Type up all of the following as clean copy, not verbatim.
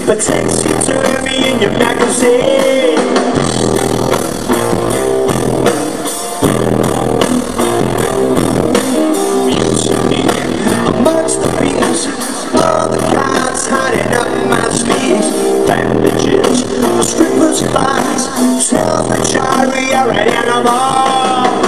a taxidermy in your magazine. Amongst the bees, all the cards hiding up my sleeves. Bandages, the stripper's thighs, tell the jury you're an animal.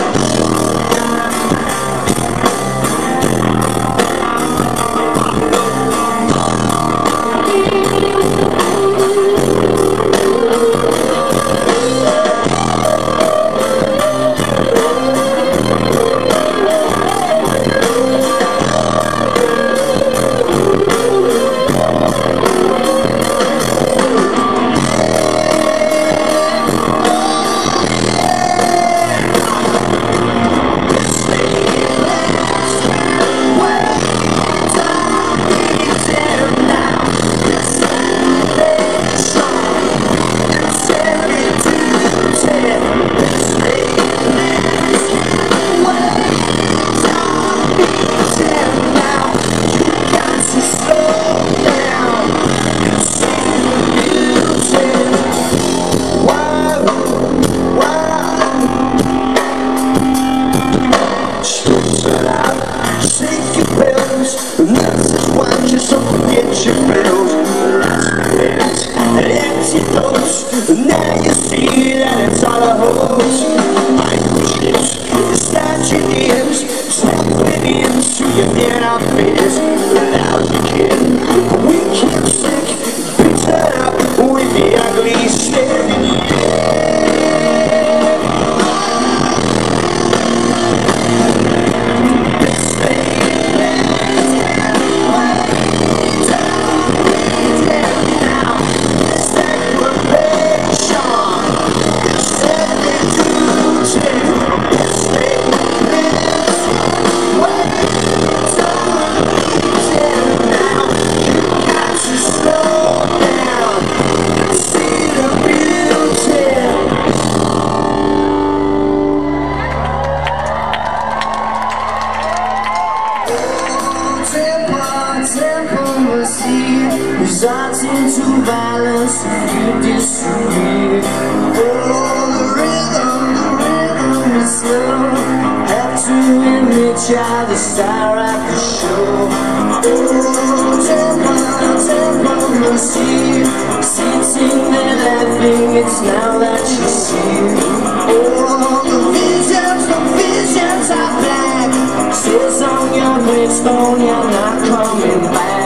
Now you see that it's all a hoax. Microchips, statue ears, snapping into your inner face. Lousy kid, we keep sick, beaten up with the ugly staring. Results into violence if you disagree. Oh, the rhythm is slow. Have to image how the star at the show. Oh, tempo, mercy. Sitting there laughing, it's now that you see. Oh, the visions are black. Says on your gravestone, you're not coming back.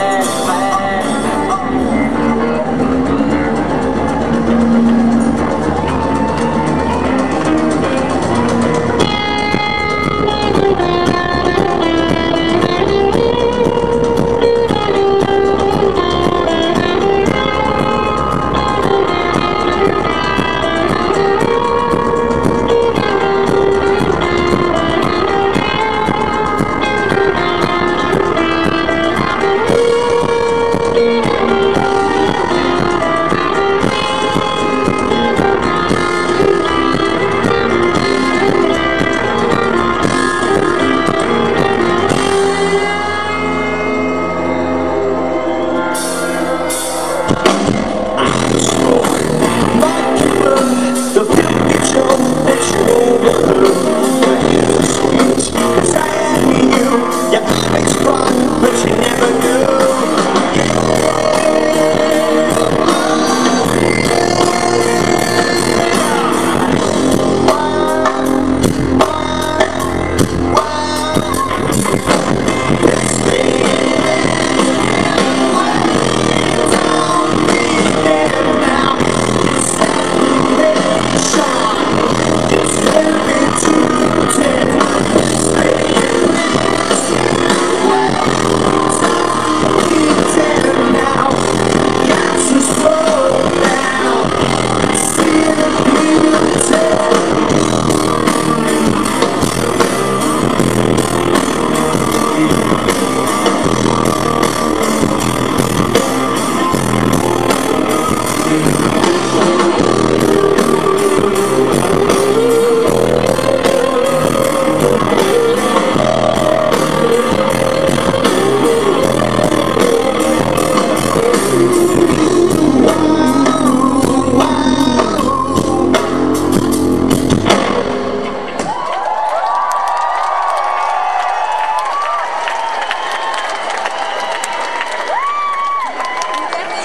Yeah.